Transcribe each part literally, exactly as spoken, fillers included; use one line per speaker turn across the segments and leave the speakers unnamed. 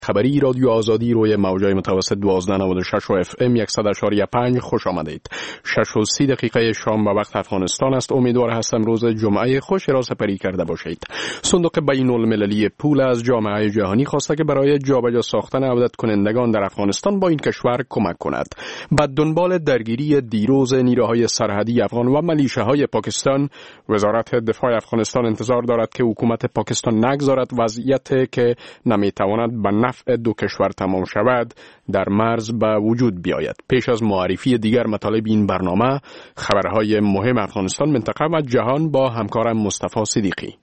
خبری رادیو آزادی روی موجای متوسط دوازده نود و شش و اف ام صد و شش و پنج خوش آمدید. شش و سی دقیقه شام به وقت افغانستان است. امیدوار هستم روز جمعه خوش را سپری کرده باشید. صندوق بین المللی پول از جامعه جهانی خواسته که برای جابجا ساختن عودت کنندگان در افغانستان با این کشور کمک کند. بعد دنبال درگیری دیروز نیروهای سرحدی افغان و ملیشه‌های پاکستان، وزارت دفاع افغانستان انتظار دارد که حکومت پاکستان نگذارد وضعیتی که نمیتواند به نفع دو کشور تمام شود در مرز به وجود بیاید. پیش از معرفی دیگر مطالب این برنامه، خبرهای مهم افغانستان، منطقه و جهان با همکارم مصطفی صدیقی.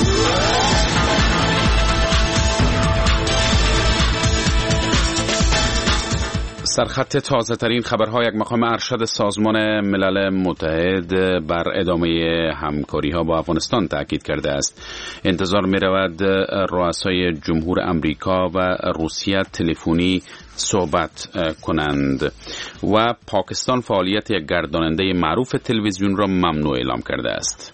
سرخط تازه ترین خبرها، یک مقام ارشد سازمان ملل متحد بر ادامه همکاری ها با افغانستان تاکید کرده است. انتظار می رود رؤسای جمهور امریکا و روسیه تلفنی صحبت کنند و پاکستان فعالیت یک گرداننده معروف تلویزیون را ممنوع اعلام کرده است.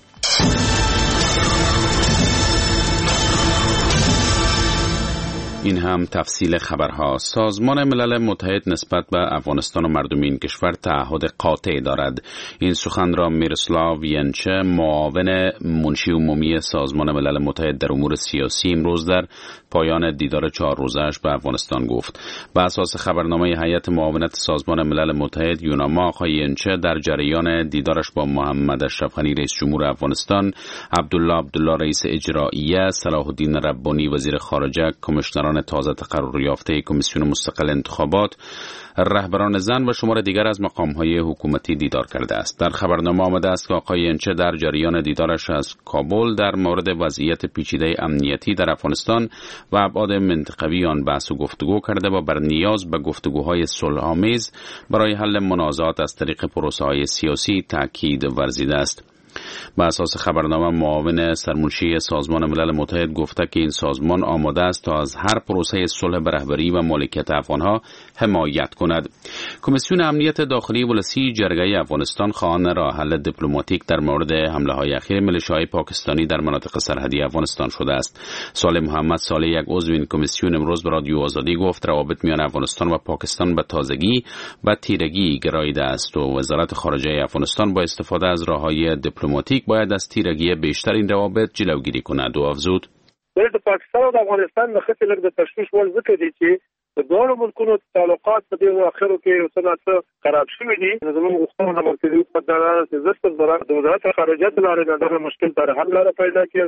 این هم تفصیل خبرها. سازمان ملل متحد نسبت به افغانستان و مردم این کشور تعهد قاطع دارد. این سخن را میرسلاو ینچه، معاون منشی عمومی سازمان ملل متحد در امور سیاسی، امروز در پایان دیدار چهار روزه‌اش به افغانستان گفت. بر اساس خبرنامه هیئت معاونت سازمان ملل متحد یوناما، آقای ینچه در جریان دیدارش با محمد اشرف غنی رئیس جمهور افغانستان، عبدالله عبدالله رئیس اجراییه، صلاح الدین ربانی وزیر خارجه، کمیشنران تازه تقرر یافته کمیسیون مستقل انتخابات، رهبران زن و شمار دیگر از مقام‌های حکومتی دیدار کرده است. در خبرنامه آمده است که آقای ینچه در جریان دیدارش از کابل در مورد وضعیت پیچیده امنیتی در افغانستان و ابعاد منطقوی آن بحث و گفتگو کرده و بر نیاز به گفتگوهای صلح‌آمیز برای حل منازعات از طریق پروسه‌های سیاسی تاکید ورزیده است. بر اساس خبرنامه، معاون سرمنشی سازمان ملل متحد گفته که این سازمان آماده است تا از هر پروسه صلح به رهبری و مالکیت افغانها حمایت کند. کمیسیون امنیت داخلی ولسی جرگه افغانستان خواهان راه حل دیپلماتیک در مورد حمله‌های اخیر میلیشیاهای پاکستانی در مناطق سرحدی افغانستان شده است. صالح محمد صالح، یک عضو این کمیسیون، امروز به رادیو آزادی گفت روابط میان افغانستان و پاکستان به تازگی و تیرگی گراییده است و وزارت خارجه افغانستان با استفاده از راه‌های دیپلماتیک باید از تیرگی بیشتر این روابط جلوگیری کند و افزود:
د پاکستان او د افغانستان د خپل لږ د تشویش ول ذکر دي چې د دوه ملکونو تعلقات په دې اخرو کې وسنه خراب شوي دي. زموږ غوښتنه د مرکزي حکومت د زړه د وزارت خارجه د لارې د مشکل پر حل لاره پیدا کړي.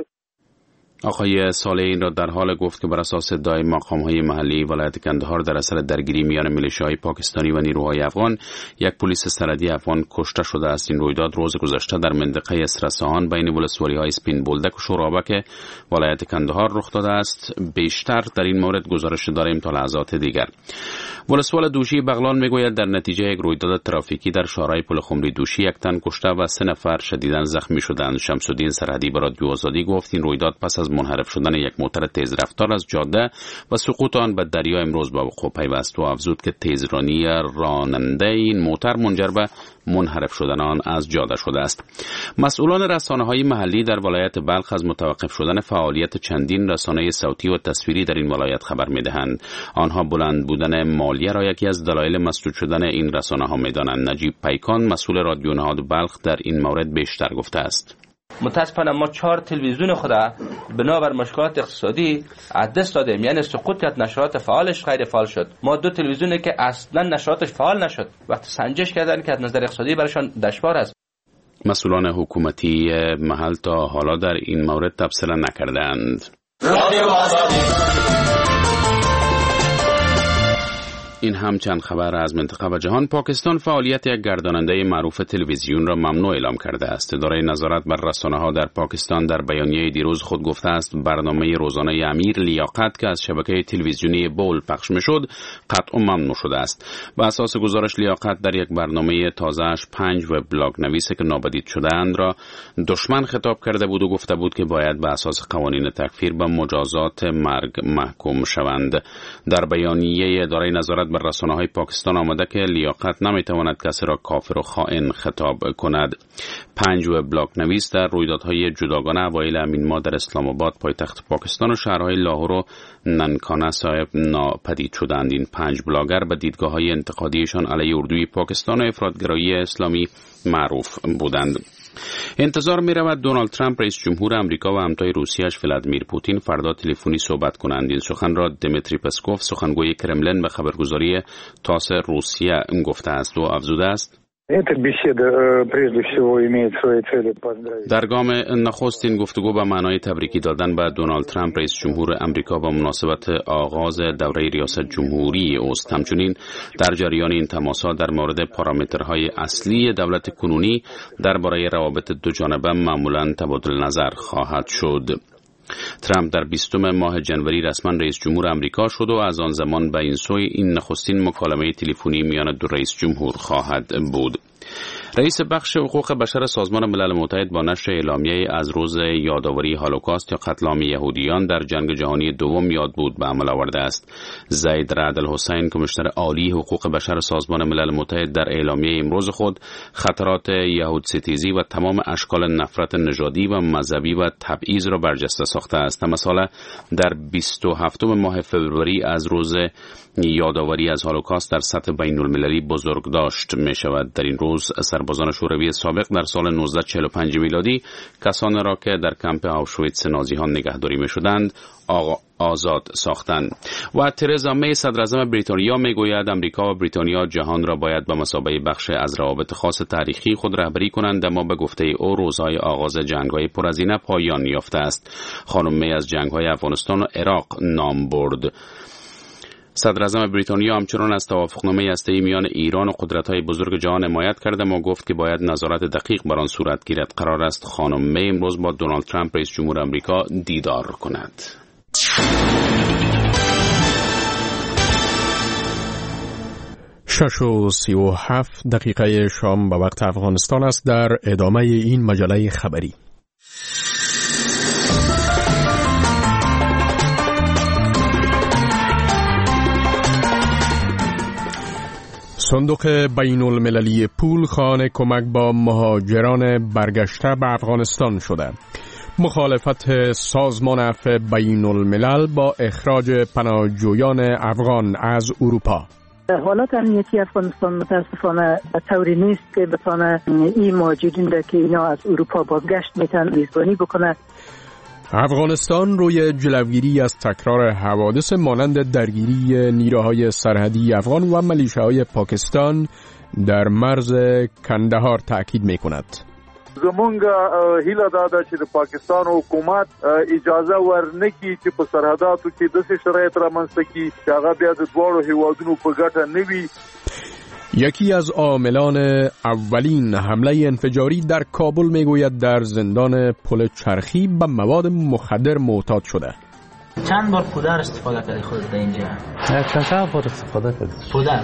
آقای صالح این را در حال گفت که بر اساس ادعای مقام‌های محلی ولایت کندهار در اثر درگیری میان میلیشیاهای پاکستانی و نیروهای افغان، یک پلیس سرحدی افغان کشته شده است. این رویداد روز گذشته در منطقه اسرسان بین ولسوالی‌های سپین بولدک و شورابک ولایت کندهار رخ داده است. بیشتر در این مورد گزارش داریم تا لحظات دیگر. ولسوال دوشی بغلان میگوید در نتیجه یک رویداد ترافیکی در شارع پل خمری دوشی یک تن کشته و سه نفر شدیداً زخمی شدند. شمس الدین سرحدی به رادیو آزادی گفت این رویداد پس از منحرف شدن یک موتر تیز رفتار از جاده و سقوط آن به دریا امروز به وقوع پیوست و افزود که تیزرانی راننده این موتر منجر به منحرف شدن آن از جاده شده است. مسئولان رسانه‌های محلی در ولایت بلخ از متوقف شدن فعالیت چندین رسانه صوتی و تصویری در این ولایت خبر می‌دهند. آنها بلند بودن مالیه را یکی از دلایل مسدود شدن این رسانه‌ها می‌دانند. نجیب پیکان، مسئول رادیو نهاد بلخ، در این مورد بیشتر گفته است:
متاسفانه ما چهار تلویزیون خود بنابر مشکلات اقتصادی از دست دادیم، یعنی سقوط کرد، نشرات فعالش غیر فعال شد. ما دو تلویزیونی که اصلا نشراتش فعال نشد، وقتی سنجش کردن که از نظر اقتصادی برایشان دشوار است.
مسئولان حکومتی محل تا حالا در این مورد تبصره نکردند. این هم چند خبر از منطقه و جهان. پاکستان فعالیت یک گرداننده معروف تلویزیون را ممنوع اعلام کرده است. اداره نظارت بر رسانه‌ها در پاکستان در بیانیه دیروز خود گفته است برنامه روزانه امیر لیاقت که از شبکه تلویزیونی بول پخش می‌شد قطعا ممنوع شده است. بر اساس گزارش، لیاقت در یک برنامه تازه‌اش پنج وبلاگ نویس که نابدید شده‌اند را دشمن خطاب کرده بود و گفته بود که باید بر اساس قوانین تکفیر به مجازات مرگ محکوم شوند. در بیانیه اداره نظارت نسبت به رسانه‌های پاکستان آمده که لیاقت نمیتواند کسی را کافر و خائن خطاب کند. پنج وبلاگ نویس در رویدادهای جداگانه اوایل امین ماه در اسلام آباد پایتخت پاکستان و شهرهای لاهور و ننکانه صاحب ناپدید شدند. این پنج بلاگر به دیدگاه‌های انتقادیشان علیه اردوی پاکستان و افراطگرایی اسلامی معروف بودند. انتظار می رود دونالد ترامپ رئیس جمهور امریکا و همتای روسیه‌اش ولادیمیر پوتین فردا تلفنی صحبت کنند. این سخن را دمیتری پسکوف سخنگوی کرملین به خبرگزاری تاس روسیه گفته است و افزوده است در گام نخست این گفتگو به معنای تبریکی دادن به دونالد ترامپ رئیس جمهور امریکا با مناسبت آغاز دوره ریاست جمهوری اوست. همچنین در جریان این تماسات در مورد پارامترهای اصلی دولت کنونی درباره روابط دو جانبه معمولاً تبادل نظر خواهد شد. ترامپ در بیستم ماه جنوری رسما رئیس جمهور امریکا شد و از آن زمان به این سوی این نخستین مکالمه تلفنی میان دو رئیس جمهور خواهد بود. رئیس بخش حقوق بشر سازمان ملل متحد با نشر اعلامیه از روز یادآوری هولوکاست یا قتل عام یهودیان در جنگ جهانی دوم یاد بود به عمل آورده است. زید رعد الحسین کمیشنر عالی حقوق بشر سازمان ملل متحد در اعلامیه امروز خود خطرات یهود ستیزی و تمام اشکال نفرت نژادی و مذهبی و تبعیض را برجسته ساخته است. مثلا در بیست و هفتم ماه فوریه از روز یادآوری از هولوکاست در سطح بین المللی بزرگ داشت می شود. در این روز سربازان شوروی سابق در سال نوزده چهل و پنج میلادی کسانی را که در کمپ آوشویتس نازی‌ها نگهداری می شدند آزاد ساختند. و ترزا می صدراعظم بریتانیا می گوید امریکا و بریتانیا جهان را باید به مثابه بخش از روابط خاص تاریخی خود رهبری کنند، اما به گفته او روزهای آغاز جنگ‌های پرهزینه پایان یافته است. خانم می از جنگ‌های افغانستان و عراق نام برد. صدراعظم بریتانیا همچنان از توافقنامه هسته‌ای میان ایران و قدرت‌های بزرگ جهان حمایت کرده ما گفت که باید نظارت دقیق بر آن صورت گیرد. قرار است خانم می امروز با دونالد ترامپ رئیس جمهور آمریکا دیدار کند.
شش و سی و هفت دقیقه شام به وقت افغانستان است. در ادامه این مجله خبری صندوق بین المللی پول خواهان کمک با مهاجران برگشته به افغانستان شده. مخالفت سازمان عفو بین الملل با اخراج پناهجویان افغان از اروپا.
حالات امنیتی افغانستان متاسفانه طوری نیست که بتونه این مهاجرین را که اینا از اروپا بازگشت میتن میزبانی بکنه.
افغانستان روی جلوگیری از تکرار حوادث مانند درگیری نیروهای سرحدی افغان و ملیشه‌های پاکستان در مرز کندهار تاکید می‌کند.
زمونږ هیله دا ده چې د پاکستان حکومت اجازه ورنکړي چې په سرحداتو کې داسې شرایط رامنځته کړي چې هغه بیا د دواړو هیوادونو په ګټه نه وي.
یکی از عاملان اولین حمله انفجاری در کابل میگوید در زندان پل چرخی به مواد مخدر معتاد شده.
چند بار پودر استفاده کردی خودت در اینجا؟
نه چند بار استفاده کردی؟
پودر.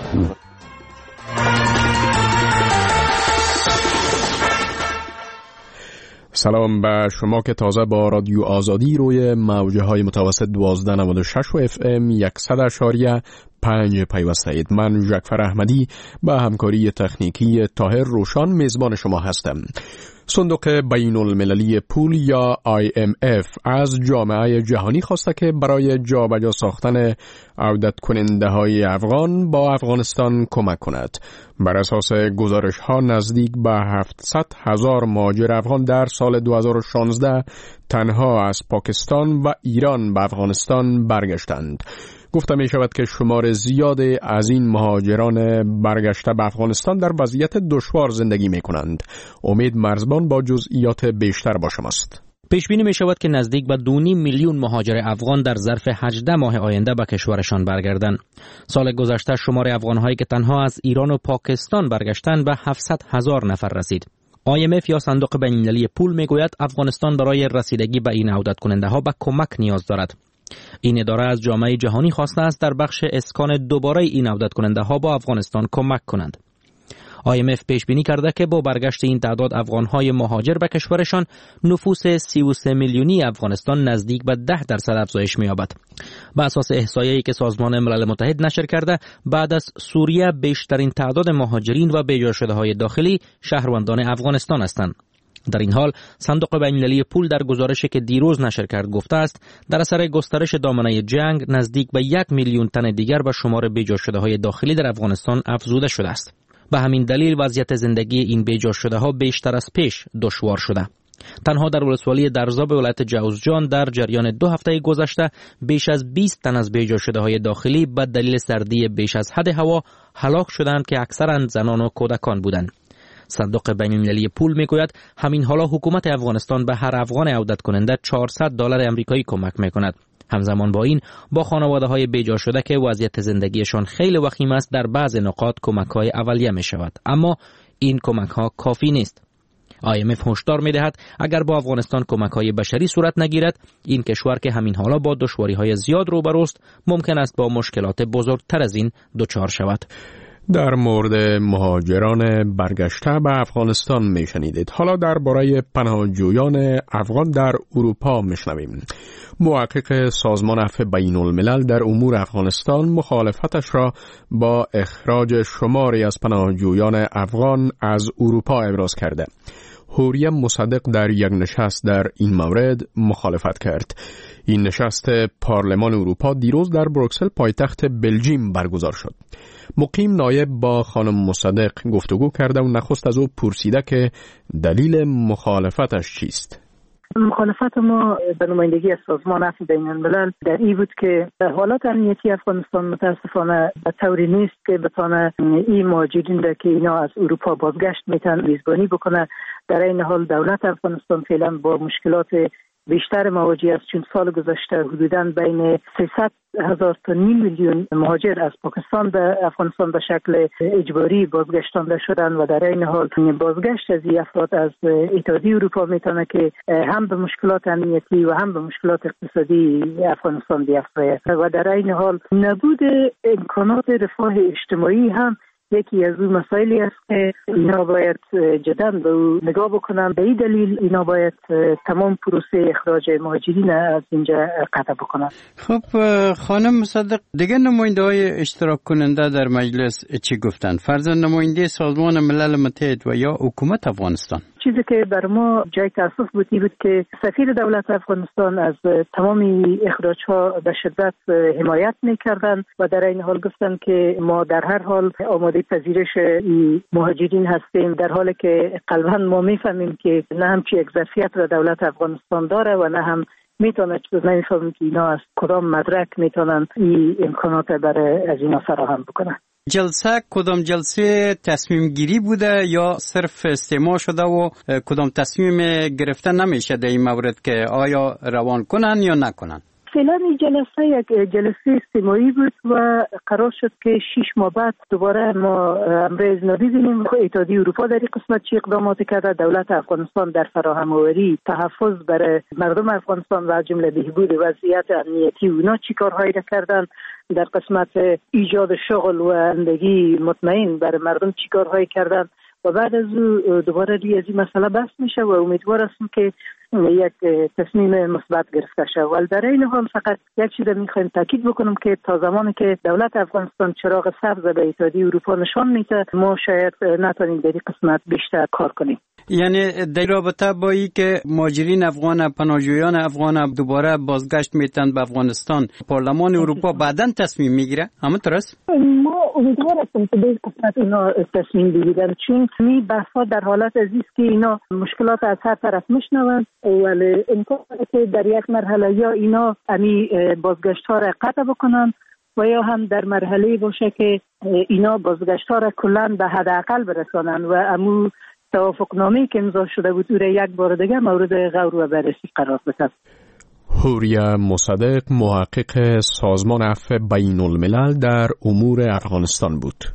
سلام به شما که تازه با رادیو آزادی روی موجه های متوسط دوازده نود و شش و اف ام صد اشاریه پنج پیوسته اید. من جعفر احمدی با همکاری تکنیکی طاهر روشان میزبان شما هستم. صندوق بین المللی پول یا آی ام اف از جامعه جهانی خواسته که برای جابجا ساختن عودت کننده های افغان با افغانستان کمک کند. بر اساس گزارش ها نزدیک به هفتصد هزار مهاجر افغان در سال دو هزار و شانزده تنها از پاکستان و ایران به افغانستان برگشتند. گفته می شود که شمار زیاد از این مهاجران برگشته به افغانستان در وضعیت دشوار زندگی می کنند. امید مرزبان با جزئیات بیشتر با شماست.
پیش بینی می شود که نزدیک به دو و نیم میلیون مهاجر افغان در ظرف هجده ماه آینده به کشورشان برگردند. سال گذشته شمار افغان‌هایی که تنها از ایران و پاکستان برگشتند به هفتصد هزار نفر رسید. آی ام اف یا صندوق بین المللی پول می گوید افغانستان برای رسیدگی به این عودت کننده ها به کمک نیاز دارد. این اداره از جامعه جهانی خواسته است در بخش اسکان دوباره این عودت کننده ها با افغانستان کمک کنند. آی ام اف پیش بینی کرده که با برگشت این تعداد افغانهای مهاجر به کشورشان، نفوس سی و سه میلیونی افغانستان نزدیک به ده درصد افزایش می‌یابد. بر اساس احصایه‌ای که سازمان ملل متحد نشر کرده، بعد از سوریه بیشترین تعداد مهاجرین و بی‌جاشده‌های داخلی شهروندان افغانستان هستند. در این حال صندوق بین‌المللی پول در گزارشی که دیروز نشر کرد گفته است در اثر گسترش دامنه جنگ نزدیک به یک میلیون تن دیگر به شمار بی‌جاشده‌های داخلی در افغانستان افزوده شده است. به همین دلیل وضعیت زندگی این بی‌جاشده‌ها بیشتر از پیش دشوار شده. تنها در ولسوالی درزا به ولایت جوزجان در جریان دو هفته گذشته بیش از بیست تن از بی‌جاشده‌های داخلی به دلیل سردی بیش از حد هوا هلاک شدند که اکثرا زنان و کودکان بودند. صندوق بین‌المللی پول میگوید همین حالا حکومت افغانستان به هر افغان عودت کننده چهارصد دلار آمریکایی کمک میکند. همزمان با این با خانواده‌های بیجا شده که وضعیت زندگیشان خیلی وخیم است در بعض نقاط کمک‌های اولیه میشود، اما این کمک‌ها کافی نیست. آی ام اف هشدار می‌دهد اگر با افغانستان کمک‌های بشری صورت نگیرد، این کشور که همین حالا با دشواری‌های زیاد روبروست ممکن است با مشکلات بزرگتر از این دچار شود.
در مورد مهاجران برگشته به افغانستان میشنیدید. حالا درباره پناهجویان افغان در اروپا میشنویم. محقق سازمان عفو بین الملل در امور افغانستان مخالفتش را با اخراج شماری از پناهجویان افغان از اروپا ابراز کرده. حوریه مصدق در یک نشست در این مورد مخالفت کرد. این نشست پارلمان اروپا دیروز در بروکسل پایتخت بلژیم برگزار شد. مقیم نایب با خانم مصدق گفتگو کرده و نخست از او پرسیده که دلیل مخالفتش چیست.
مخالفت ما به نمایندگی از سازمان عفو بین الملل در این بود که حالات امنیتی افغانستان متاسفانه به طوری نیست که بتونه این مهاجرین را که اینا از اروپا بازگشت میتن میزبانی بکنه. در این حال دولت افغانستان فعلا با مشکلات بیشتر مواجه است، چون سال گذشته حدوداً بین سیصد هزار تا نیم میلیون مهاجر از پاکستان به افغانستان به شکل اجباری بازگشتانده شدند و در این حال بازگشت از این افراد از اتحادیه اروپا میتونه که هم به مشکلات امنیتی و هم به مشکلات اقتصادی افغانستان بیافزاید و در این حال نبود امکانات رفاه اجتماعی هم یکی از اون مسائلی است که اینا باید جداً به نگاه بکنن. به این دلیل اینا باید تمام پروسه اخراج مهاجرین از اینجا قطع بکنن.
خب خانم مصدق، دیگه نماینده های اشتراک کننده در مجلس چی گفتن؟ فرضاً نماینده سازمان ملل متحد و یا حکومت افغانستان؟
چیزی که بر ما جای تاسف بودی بود که سفیر دولت افغانستان از تمام اخراج‌ها به شدت حمایت می‌کردند و در این حال گفتند که ما در هر حال آماده پذیرش مهاجرین هستیم، در حالی که قلباً ما می‌فهمیم که نه همچی یک ظرفیت را دولت افغانستان داره و نه هم میتونه چیز نمی‌فهمیم که اینا از کدام مدرک میتونن این امکانات برای از اینا فراهم بکنن.
جلسه کدام جلسه تصمیم گیری بوده یا صرف استماع شده و کدام تصمیم گرفته نمیشه در این مورد که آیا روان کنن یا نکنن؟
فعلا این جلسه یک جلسه استماعی بود و قرار شد که شش ماه بعد دوباره ما امروز نبینیم اتحادیه اروپا در این قسمت چه اقداماتی کرده. دولت افغانستان در فراهم آوری تحفظ برای مردم افغانستان و از جمله بهبود وضعیت امنیتی اونا چی کارهایی را کردن، در قسمت ایجاد شغل و زندگی مطمئن برای مردم چی کارهایی کردن و بعد از او دوباره ریاضی مسئله بحث میشه و امیدوار هستم که یک تصمیم مثبت گرفته شود. ولی در این حال فقط یک چیز میخوایم تاکید بکنم که تا زمانی که دولت افغانستان چراغ سبز به اتحادیه اروپا نشان میده ما شاید نتونیم در این قسمت بیشتر کار کنیم.
یعنی در رابطه با این که مهاجرین افغان، پناهجویان افغان دوباره بازگشت میتن به افغانستان، پارلمان اروپا بعداً تصمیم میگیره، همونطور است؟
ما امیدوار هستیم که در این قسمت اینا تصمیم بگیرن، چون می بحثا در حالت عزیز که اینا مشکلات از هر طرف میشنون ولی امکان که در یک مرحله یا اینا امی بازگشت ها را قطع بکنن و یا هم در مرحله باشه که اینا بازگشت ها را کلن به حداقل برسانن و امو توافقنامه‌ای که امضا شده بود او را یک بار دیگه مورد غور و بررسی قرار بده.
حوریه مصدق، محقق سازمان عفو بین الملل در امور افغانستان بود.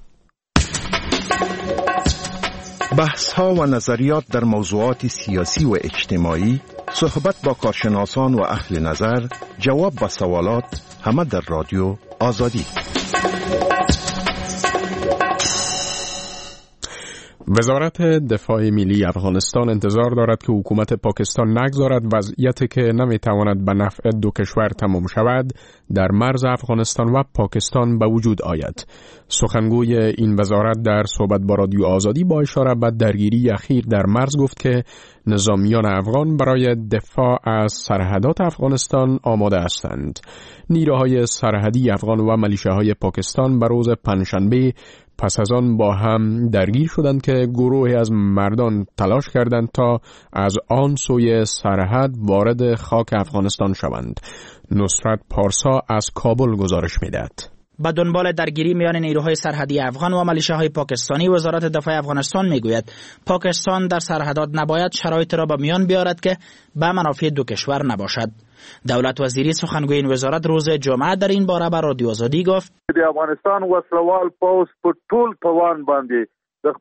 بحث ها و نظریات در موضوعات سیاسی و اجتماعی، صحبت با کارشناسان و اهل نظر، جواب به سوالات، همه در رادیو آزادی.
وزارت دفاع ملی افغانستان انتظار دارد که حکومت پاکستان نگذارد وضعیتی که نمیتواند به نفع دو کشور تمام شود در مرز افغانستان و پاکستان به وجود آید. سخنگوی این وزارت در صحبت با رادیو آزادی با اشاره به درگیری اخیر در مرز گفت که نظامیان افغان برای دفاع از سرحدات افغانستان آماده هستند. نیروهای سرحدی افغان و ملیشه‌های پاکستان به روز پنجشنبه پس از آن با هم درگیر شدند که گروهی از مردان تلاش کردند تا از آن سوی سرحد وارد خاک افغانستان شوند. نصرت پارسا از کابل گزارش می‌دهد.
به دنبال درگیری میان نیروهای سرحدی افغان و ملیشه‌های پاکستانی، وزارت دفاع افغانستان میگوید پاکستان در سرحدات نباید شرایط را به میان بیارد که به منافع دو کشور نباشد. دولت وزیری سخنگوی این وزارت روز جمعه در این باره به رادیو آزادی گفت
افغانستان وسلوال پوز په ټول توان باندې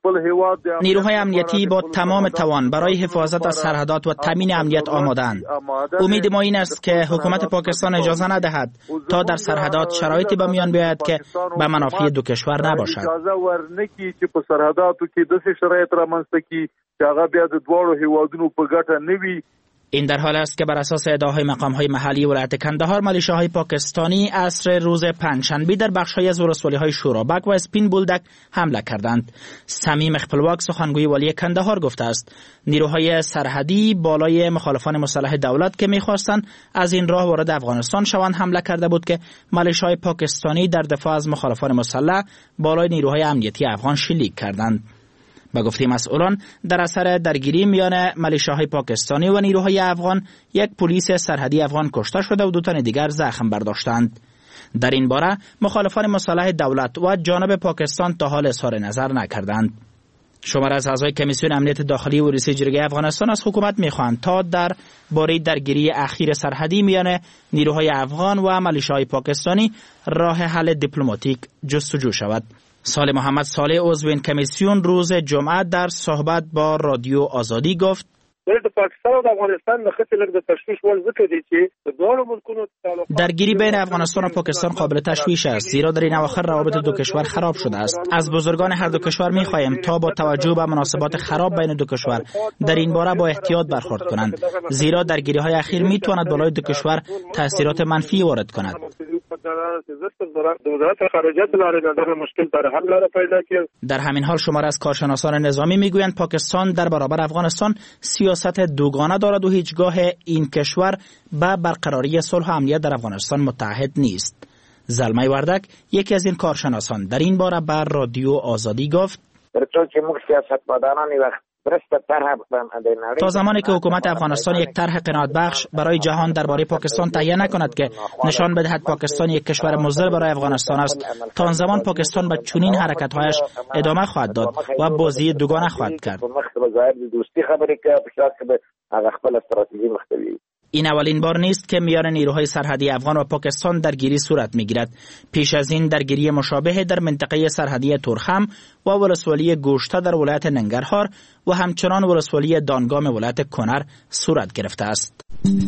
نیروهای امنیتی با تمام توان برای حفاظت از سرحدات و تامین امنیت آماده‌اند. امید ما این است که حکومت پاکستان اجازه ندهد تا در سرحدات شرایطی به میان بیاید که به منافع دو کشور نباشد.
اجازه ورنکړي چې په سرحداتو کې داسې شرایط رامنځته کړي چې هغه بیا د دواړو هیوادونو په ګټه نه وي.
این در حال است که بر اساس ادعاهای مقام‌های محلی ولایت کندهار، ملیشه‌های پاکستانی عصر روز پنجشنبه در بخش‌های از ولسوالی‌های شورابک و اسپین بولدک حمله کردند. سمیم خپلواک سخنگوی والی کندهار گفته است نیروهای سرحدی بالای مخالفان مسلح دولت که می‌خواستند از این راه وارد افغانستان شوند حمله کرده بود که ملیشه‌های پاکستانی در دفاع از مخالفان مسلح بالای نیروهای امنیتی افغان شلیک کردند. با گفته مسئولان در اثر درگیری میان ملیشه‌های پاکستانی و نیروهای افغان یک پلیس سرحدی افغان کشته شده و دو تن دیگر زخم برداشتند. در این باره مخالفان مسلح دولت و جانب پاکستان تا حال اظهار نظر نکردند. شمار از اعضای کمیسیون امنیت داخلی و رئیس جرگه افغانستان از حکومت می‌خواهند تا در باره درگیری اخیر سرحدی میان نیروهای افغان و ملیشه‌های پاکستانی راه حل دیپلماتیک جستجو شود. صالح محمد صالح عضو این کمیسیون روز جمعه در صحبت با رادیو آزادی گفت درگیری بین افغانستان و پاکستان قابل تشویش است، زیرا در این اواخر روابط دو کشور خراب شده است. از بزرگان هر دو کشور می‌خواهیم تا با توجه به مناسبات خراب بین دو کشور در این باره با احتیاط برخورد کنند، زیرا درگیری‌های اخیر می‌تواند بالای دو کشور تأثیرات منفی وارد کند. در همین حال شمار از کارشناسان نظامی میگویند پاکستان در برابر افغانستان سیاست دوگانه دارد و هیچگاه این کشور به برقراری صلح و امنیت در افغانستان متعهد نیست. زلمه وردک یکی از این کارشناسان در این باره بر رادیو آزادی گفت تا زمانی که حکومت افغانستان یک طرح قناعت بخش برای جهان درباره پاکستان تهیه نکند که نشان بدهد پاکستان یک کشور مضر برای افغانستان است، تا آن زمان پاکستان به چنین حرکت‌هایش ادامه خواهد داد و بازی دوگانه خواهد کرد. این اولین بار نیست که میان نیروهای سرحدی افغان و پاکستان درگیری صورت میگیرد. پیش از این درگیری مشابه در منطقه سرحدی تورخم و ولسوالی گوشته در ولایت ننگرهار و همچنان ولسوالی دانگام ولایت کنر صورت گرفته است.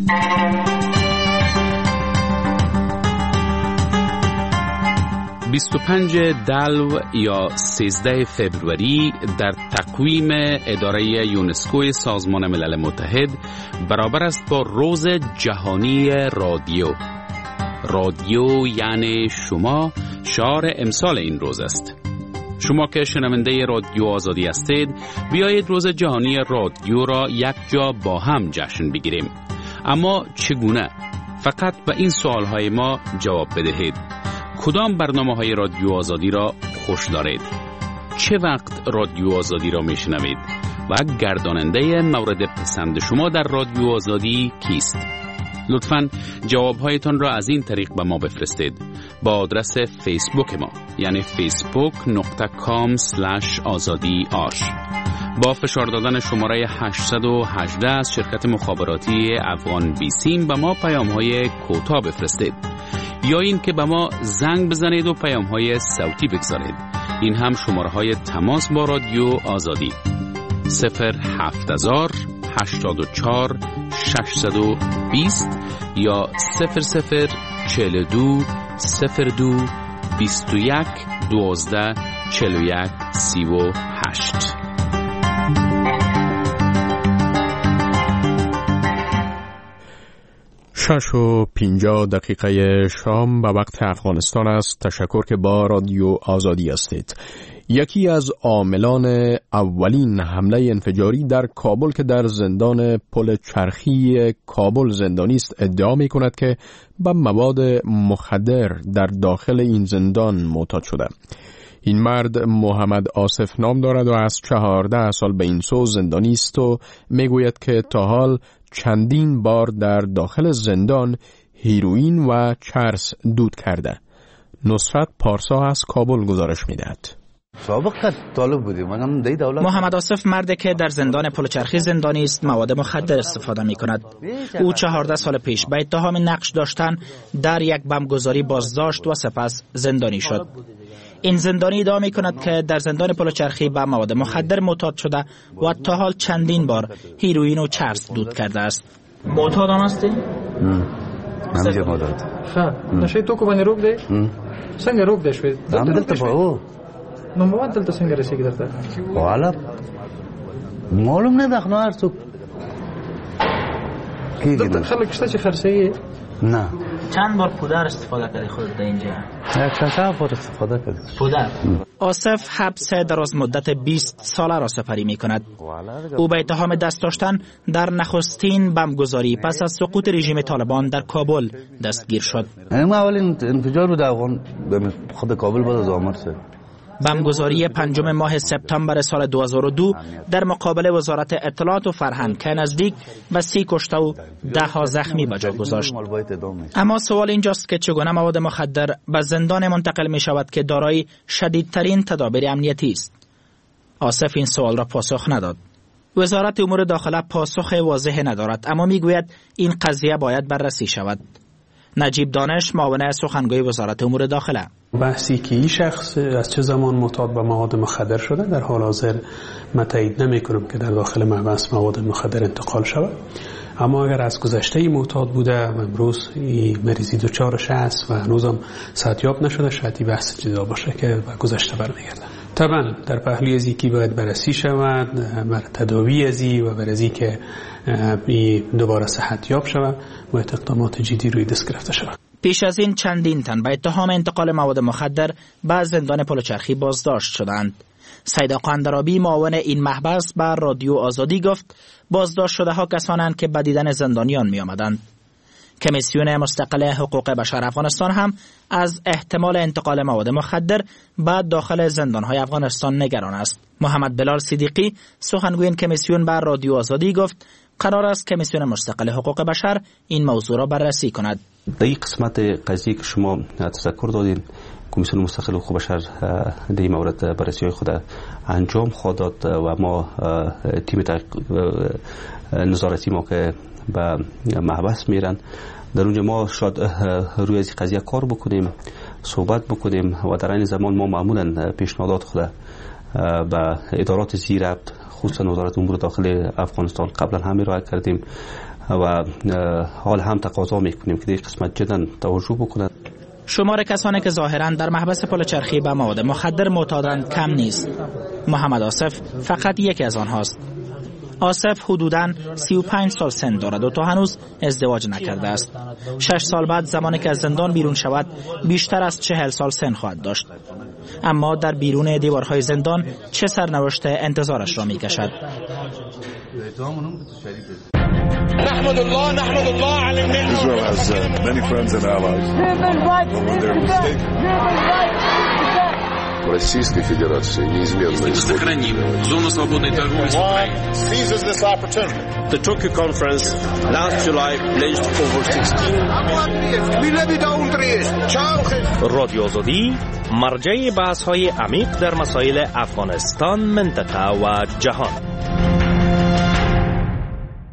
بیست و پنج دلو یا سیزده فبروری در تقویم اداره یونسکو سازمان ملل متحد برابر است با روز جهانی رادیو. رادیو یعنی شما، شعار امسال این روز است. شما که شنونده رادیو آزادی هستید، بیایید روز جهانی رادیو را یک جا با هم جشن بگیریم. اما چگونه؟ فقط به این سوالهای ما جواب بدهید. کدام برنامه های رادیو آزادی را خوش دارید؟ چه وقت رادیو آزادی را میشنوید؟ و گرداننده مورد پسند شما در رادیو آزادی کیست؟ لطفاً جوابهایتان را از این طریق به ما بفرستید با آدرس فیسبوک ما، یعنی فیسبوک دات کام اسلش آزادی آر. با فشار دادن شماره هشتصد و هجده از شرکت مخابراتی افغان بیسیم به ما پیام‌های کوتاه بفرستید، یا این که به ما زنگ بزنید و پیام‌های صوتی بگذارید. این هم شماره‌های تماس با رادیو آزادی صفر هفت هزار هشتاد و چهار ششصد و بیست یا صفر صفر چهل و دو صفر دو بیست و یک دوازده چهل و یک سی و هشت.
شش و پینجا دقیقه شام به وقت افغانستان است. تشکر که با رادیو آزادی هستید. یکی از عاملان اولین حمله انفجاری در کابل که در زندان پل چرخی کابل زندانی است ادعا می کند که به مواد مخدر در داخل این زندان معتاد شده. این مرد محمد آصف نام دارد و از چهارده سال به این سو زندانی است و می گوید که تا حال چندین بار در داخل زندان هیروئین و چرس دود کرده. نصرت پارسا از کابل گزارش می‌دهد.
محمد آصف مرد که در زندان پلچرخی زندانی است مواد مخدر استفاده می کند. او چهارده سال پیش به اتهام نقش داشتن در یک بمبگذاری بازداشت و سپس زندانی شد. این زندانی ادعا می کند که در زندان پلچرخی به مواد مخدر معتاد شده و تا حال چندین بار هیروئین و چرس دود کرده است. معتاد هم هستی؟
همینجا معتاد.
خب نشه تو کو باندې روک دی؟ څنګه روک دی شوی؟
دلته په
نو مواد دلته څنګه رسیږي درته؟
والا معلوم نه ده خو هر څوک
دلته خلک شته چې خرڅوي؟
نه.
چند بار پودر استفاده کردی خودت در اینجا؟
یک چند بار استفاده کردی.
پودر؟
آصف حبس دراز مدت بیست ساله را سپری می کند. او به اتهام دست داشتن در نخستین بمبگذاری پس از سقوط رژیم طالبان در کابل دستگیر شد.
این اولین انفجار بود افغان خود کابل بعد از آمد شد.
بمبگذاری پنجم ماه سپتامبر سال دو هزار و دو در مقابل وزارت اطلاعات و فرهنگ که نزدیک به سی کشته و ده ها زخمی به جا گذاشت. اما سوال اینجاست که چگونه مواد مخدر به زندان منتقل می شود که دارای شدیدترین تدابیر امنیتی است؟ آصف این سوال را پاسخ نداد. وزارت امور داخله پاسخ واضح ندارد، اما می گوید این قضیه باید بررسی شود. نجیب دانش معاون سخنگوی وزارت امور داخله:
بحثی که این شخص از چه زمان معتاد به مواد مخدر شده در حال حاضر من تایید نمی کنم که در داخل محبس مواد مخدر انتقال شود، اما اگر از گذشته معتاد بوده و امروز این مریضی دچارش است و هنوزم صحتیاب نشده، شاید این بحث جدا باشه که به گذشته برمیگرده. طبعا در پهلوی از اینکه باید بررسی شود بر تداوی از این و بر از اینکه دوباره صحتیاب شود باید اقدامات جدی روی دست گرفته شود.
پیش از این چندین تن به اتهام انتقال مواد مخدر به زندان پلچرخی بازداشت شدند. سید آقا اندرابی معاون این محبس بر رادیو آزادی گفت بازداشت شده ها کسانند که به دیدن زندانیان می آمدند. کمیسیون مستقل حقوق بشر افغانستان هم از احتمال انتقال مواد مخدر به داخل زندان‌های افغانستان نگران است. محمد بلال صدیقی سخنگوی این کمیسیون بر رادیو آزادی گفت قرار است کمیسیون مستقل حقوق بشر این موضوع را بررسی کند.
در این قسمت قضیه که شما تذکر دادین، کمیسیون مستقل حقوق بشر در این مورد بررسی های خود انجام خواهد داد و ما تیم نظارتی ما که به محبس میرن در اونجا ما شاید روی از قضیه کار بکنیم، صحبت بکنیم و در این زمان ما معمولا پیشنهادات خود به ادارات زیربط خصوصا وزارت امور داخلی افغانستان قبلا هم ارائه کردیم و حال هم تقاضا میکنیم که در قسمت جدا توجه بکنند.
شمار کسانی که ظاهرا در محبس پلچرخی به مواد مخدر معتادند کم نیست. محمد آصف فقط یکی از آنهاست. آصف حدوداً سی و پنج سال سن دارد و تا هنوز ازدواج نکرده است. شش سال بعد زمانی که از زندان بیرون شود بیشتر از چهل سال سن خواهد داشت. اما در بیرون دیوارهای زندان چه سرنوشت انتظارش را می‌کشد؟
نحمد الله نحمد الله على النعمة. Israel has uh, many friends and allies. When they're mistaken.
Российской Федерации неизменно
сохраним зону свободной торговли с Украиной.
Seizes this opportunity.
The Tokyo conference last July pledged over sixteen.
رادیو آزادی مرجع بحث‌های عمیق در مسائل افغانستان، منطقه و جهان.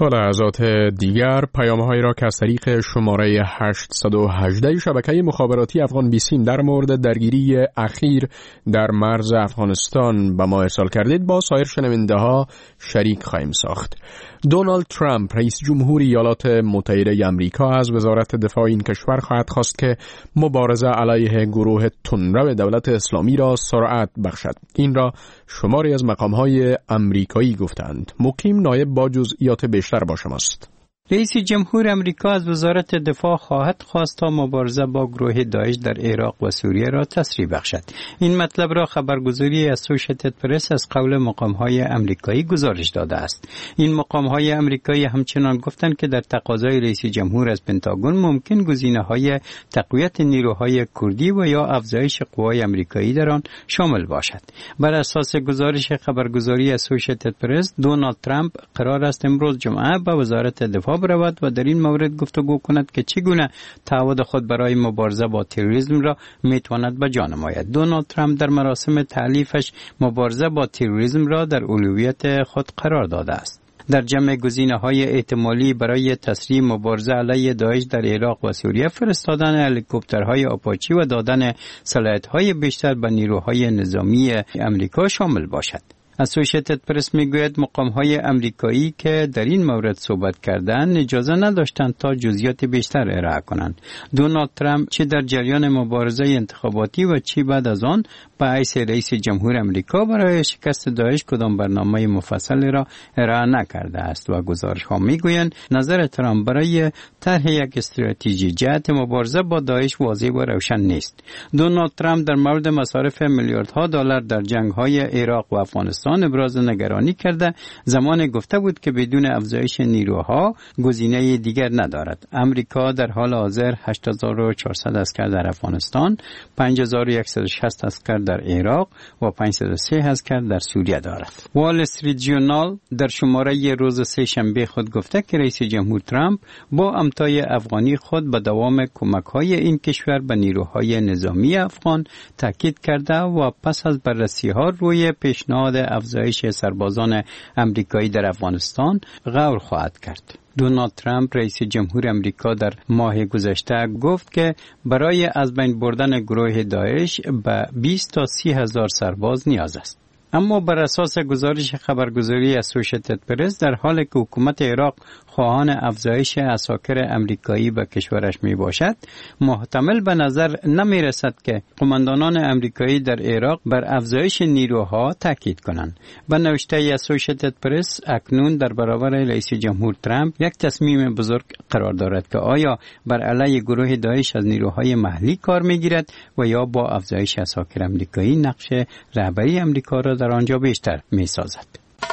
تا لحظات دیگر پیام‌هایی را که از طریق شماره هشتصد و هجده شبکه مخابراتی افغان بیسیم در مورد درگیری اخیر در مرز افغانستان به ما ارسال کردید با سایر شنونده‌ها شریک خواهیم ساخت. دونالد ترامپ رئیس جمهور ایالات متحده آمریکا از وزارت دفاع این کشور خواهد خواست که مبارزه علیه گروه تندرو دولت اسلامی را سرعت بخشد. این را شماری از مقام‌های آمریکایی گفتند. مقیم نایب با جزئیات بیشتر با شماست.
رئیس جمهور امریکا از وزارت دفاع خواهد خواست تا مبارزه با گروه داعش در عراق و سوریه را تسریع بخشد. این مطلب را خبرگزاری اسوشیتد پرس از قول مقام‌های امریکایی گزارش داده است. این مقام‌های امریکایی همچنان گفتند که در تقاضای رئیس جمهور از پنتاگون ممکن گزینه‌های تقویت نیروهای کردی و یا افزایش قوای امریکایی در آن شامل باشد. بر اساس گزارش خبرگزاری اسوشیتد پرس، دونالد ترامپ قرار است امروز جمعه به وزارت دفاع برود و در این مورد گفتگو کند که چگونه تعهد خود برای مبارزه با تروریسم را میتواند به جا نماید. دونالد ترامپ در مراسم تعلیفش مبارزه با تروریسم را در اولویت خود قرار داده است. در جمع گزینه‌های احتمالی برای تسریع مبارزه علیه داعش در عراق و سوریه فرستادن هلیکوپترهای آپاچی و دادن صلاحیت‌های بیشتر به نیروهای نظامی امریکا شامل باشد. اسوشیتد پرس میگوید مقام‌های امریکایی که در این مورد صحبت کردند اجازه نداشتند تا جزئیات بیشتر ارائه کنند. دونالد ترامپ چه در جریان مبارزه انتخاباتی و چه بعد از آن به حیث رئیس جمهور امریکا برای شکست داعش کدام برنامه مفصلی را ارائه نکرده است و گزارش‌ها میگویند نظر ترامپ برای طرح یک استراتژی جهت مبارزه با داعش واضح و روشن نیست. دونالد ترامپ در مورد مصارف میلیاردها دلار در جنگ‌های عراق و افغانستان ابراز نگرانی کرده، زمان گفته بود که بدون افزایش نیروها گزینه دیگر ندارد. امریکا در حال حاضر هشت هزار و چهارصد اسکر در افغانستان، پنج هزار و صد و شصت اسکر در عراق و پانصد و سه اسکر در سوریه دارد. وال استریت ژورنال در شماره روز سه شنبه خود گفته که رئیس جمهور ترامپ با امتای افغانی خود به دوام کمک‌های این کشور به نیروهای نظامی افغان تاکید کرده و پس از بررسی‌ها روی پیشنهاد افزایش سربازان امریکایی در افغانستان غور خواهد کرد. دونالد ترامپ رئیس جمهور امریکا در ماه گذشته گفت که برای از بین بردن گروه داعش به بیست تا سی هزار سرباز نیاز است. اما بر اساس گزارش خبرگزاری اسوشیتد پرس در حالی که حکومت عراق خواهان افزایش عساکر امریکایی به کشورش می باشد، محتمل به نظر نمی رسد که قماندانان امریکایی در عراق بر افزایش نیروها تاکید کنند. به نوشته اسوشیتد پرس اکنون در برابر رئیس جمهور ترامپ یک تصمیم بزرگ قرار دارد که آیا بر علیه گروه داعش از نیروهای محلی کار می گیرد و یا با افزایش عساکر امریکایی نقش رهبری امریکا را در آنجا بیشتر می سازد.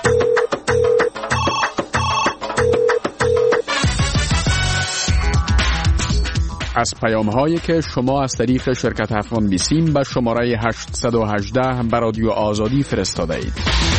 از پیام هایی که شما از طریق شرکت افغان بیسیم به شماره هشتصد و هجده به رادیو آزادی فرستاده اید.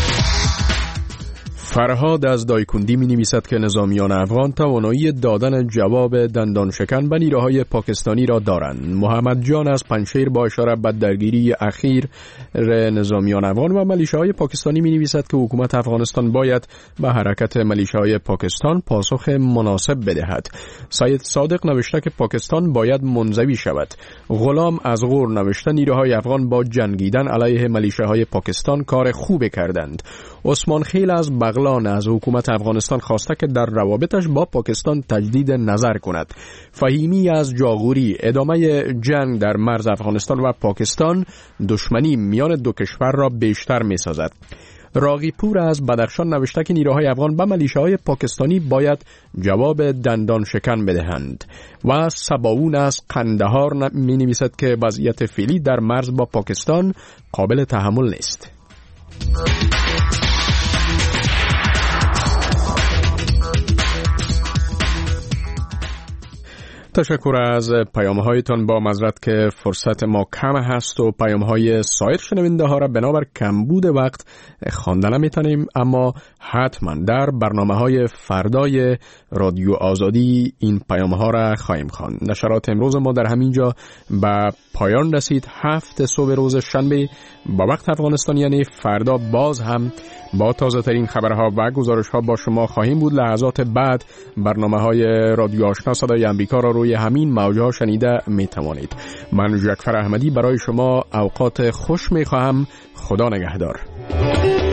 فرهاد از دایکندی می نویسد که نظامیان افغان توانایی دادن جواب دندان شکن به نیروهای پاکستانی را دارند. محمد جان از پنشیر با اشاره به درگیری اخیر نظامیان افغان و ملیشه‌های پاکستانی می نویسد که حکومت افغانستان باید به حرکت ملیشه‌های پاکستان پاسخ مناسب بدهد. سید صادق نوشته که پاکستان باید منزوی شود. غلام از غور نوشته نیروهای افغان با جنگیدن علیه ملیشه‌های پاکستان کار خوبی کردند. عثمان خیل از بغلان از حکومت افغانستان خواسته که در روابطش با پاکستان تجدید نظر کند. فهیمی از جاغوری ادامه جنگ در مرز افغانستان و پاکستان دشمنی میان دو کشور را بیشتر می سازد. راغی پور از بدخشان نوشته که نیروهای افغان به ملیشه‌های پاکستانی باید جواب دندان شکن بدهند. و سباون از قندهار می نویسد که وضعیت فعلی در مرز با پاکستان قابل تحمل نیست. تشکر از پیام‌هایتان. با معذرت که فرصت ما کم هست و پیام‌های سایر شنونده ها را بنابر کمبود وقت خواندن نمی‌تونیم، اما حتما در برنامه‌های فردای رادیو آزادی این پیام‌ها را خواهیم خواند. نشرات امروز ما در همین جا به پایان رسید. هفت صبح روز شنبه با وقت افغانستان یعنی فردا باز هم با تازه ترین خبرها و گزارش‌ها با شما خواهیم بود. لحظات بعد برنامه‌های رادیو آشنا صدای امریکا را روی همین موج‌ها شنیده می‌توانید. من جعفر احمدی برای شما اوقات خوش می‌خواهم. خدا نگهدار.